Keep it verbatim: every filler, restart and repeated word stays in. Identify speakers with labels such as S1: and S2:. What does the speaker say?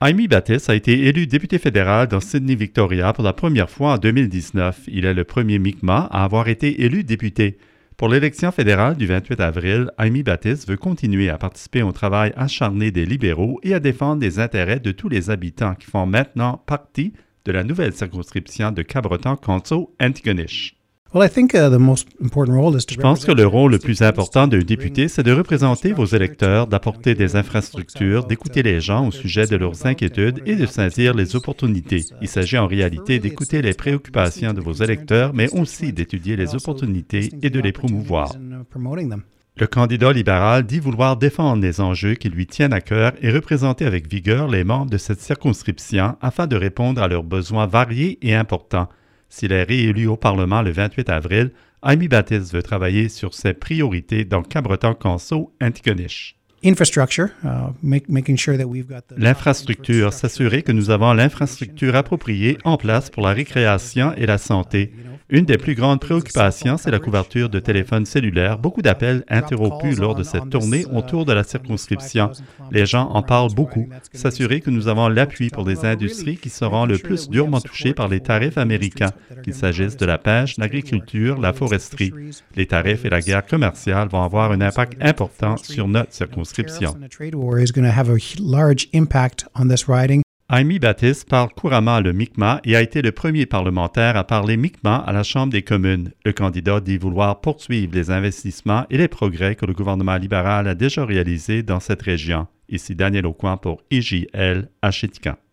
S1: Jaime Batis a été élu député fédéral dans Sydney-Victoria pour la première fois en deux mille dix-neuf. Il est le premier Mi'kmaq à avoir été élu député. Pour l'élection fédérale du vingt-huit avril, Jaime Batis veut continuer à participer au travail acharné des libéraux et à défendre les intérêts de tous les habitants qui font maintenant partie de la nouvelle circonscription de Cabreton-Consol-Antigonish. Je pense que le rôle le plus important d'un député, c'est de représenter vos électeurs, d'apporter des infrastructures, d'écouter les gens au sujet de leurs inquiétudes et de saisir les opportunités. Il s'agit en réalité d'écouter les préoccupations de vos électeurs, mais aussi d'étudier les opportunités et de les promouvoir. Le candidat libéral dit vouloir défendre les enjeux qui lui tiennent à cœur et représenter avec vigueur les membres de cette circonscription afin de répondre à leurs besoins variés et importants. S'il est réélu au Parlement le vingt-huit avril, Jaime Batis veut travailler sur ses priorités dans Cabreton-Consol-Antigonish. L'infrastructure, s'assurer que nous avons l'infrastructure appropriée en place pour la récréation et la santé. Une des plus grandes préoccupations, c'est la couverture de téléphones cellulaires. Beaucoup d'appels interrompus lors de cette tournée autour de la circonscription. Les gens en parlent beaucoup. S'assurer que nous avons l'appui pour les industries qui seront le plus durement touchées par les tarifs américains, qu'il s'agisse de la pêche, l'agriculture, la foresterie. Les tarifs et la guerre commerciale vont avoir un impact important sur notre circonscription. Jaime Batis parle couramment le Mi'kmaq et a été le premier parlementaire à parler Mi'kmaq à la Chambre des communes. Le candidat dit vouloir poursuivre les investissements et les progrès que le gouvernement libéral a déjà réalisés dans cette région. Ici Daniel Aucoin pour I J L à Chéticamp.